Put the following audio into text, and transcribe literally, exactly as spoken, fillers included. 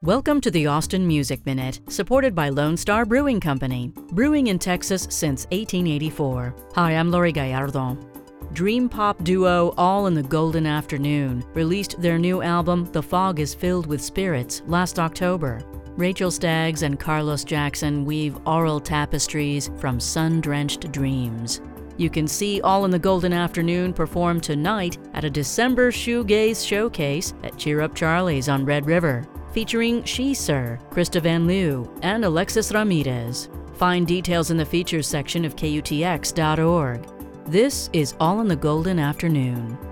Welcome to the Austin Music Minute, supported by Lone Star Brewing Company, brewing in Texas since eighteen eighty-four. Hi, I'm Lori Gallardo. Dream pop duo All in the Golden Afternoon released their new album, The Fog is Filled with Spirits, last October. Rachel Staggs and Carlos Jackson weave aural tapestries from sun-drenched dreams. You can see All in the Golden Afternoon perform tonight at a December shoegaze showcase at Cheer Up Charlie's on Red River, featuring She Sir, Krista Van Lew, and Alexis Ramirez. Find details in the features section of K U T X dot org. This is All in the Golden Afternoon.